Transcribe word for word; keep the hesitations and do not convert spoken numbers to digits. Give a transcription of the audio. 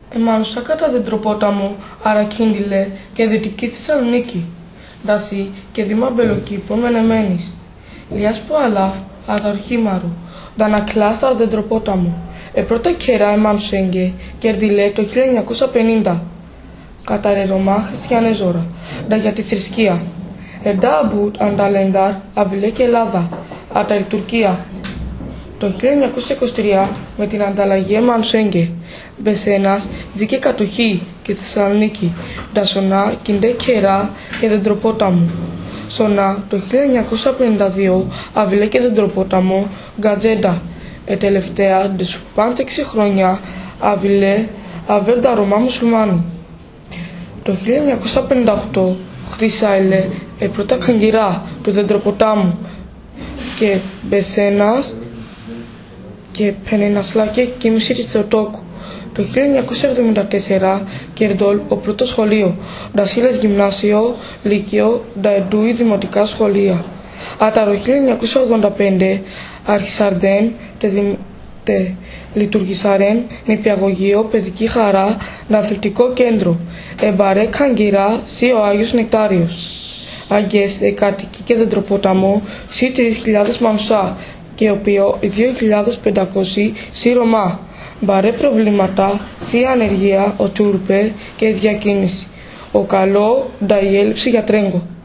Εμάνουσα κατά δεντροπόταμο, Αρακίντιλε και Δυτική Θεσσαλονίκη, Δασί και Δήμα Μπελοκήπων Μενεμένης, Λιάς Ποαλάφ, Αδαρχήμαρου, Δανακλάσταρ δεντροπόταμο, Επρώτα κερά Εμάνουσέγγε, Κερδιλέ το χίλια εννιακόσια πενήντα, Καταρερωμά Χριστιανέζωρα, Δα για τη θρησκεία, Εντά Αμπουτ Ανταλένταρ, Αβιλέ και Ελλάδα, Αταρ Τουρκία. Το χίλια εννιακόσια είκοσι τρία με την ανταλλαγή Εμάνουσέγγε, Μπεσένας, Ζήκε κατοχή και Θεσσαλονίκη, Ντασονά, Κιντέ Κερά και Δεντροπόταμο. Σονά το χίλια εννιακόσια πενήντα δύο, Αβιλέ και Δεντροπόταμο, Γκατζέντα. Ε τελευταία, ντεσουπάντ έξι χρόνια, Αβιλέ, Αβέρντα Ρωμά Μουσουλμάνη. Το χίλια εννιακόσια πενήντα οκτώ, Χρυσάιλε, ε πρώτα Καγκυρά του Δεντροποτάμου και Μπεσένας και Πενενασλάκε και Μισήρι Θεοτόκου. Το χίλια εννιακόσια εβδομήντα τέσσερα, Κερδόλ, ο πρώτο σχολείο, Ντασίλες γυμνάσιο, Λύκειο, Νταεντούι δημοτικά σχολεία. Άταρο χίλια εννιακόσια ογδόντα πέντε, Αρχισαρδέν, τε, τε λειτουργησαρέν, νηπιαγωγείο, παιδική χαρά, αθλητικό κέντρο, Εμπαρέ Καγκυρά, σι ο Άγιος Νεκτάριος. Αγγές, δεκάτικη και Δεντροπόταμο, σι τρεις χιλιάδες Μανουσά και οποίο δύο χιλιάδες πεντακόσια σι Ρωμά. Μπαρέ προβλήματα, σι ανεργία, ο Τσούρπε και η διακίνηση. Ο καλό, ντα η έλλειψη για τρέγκο.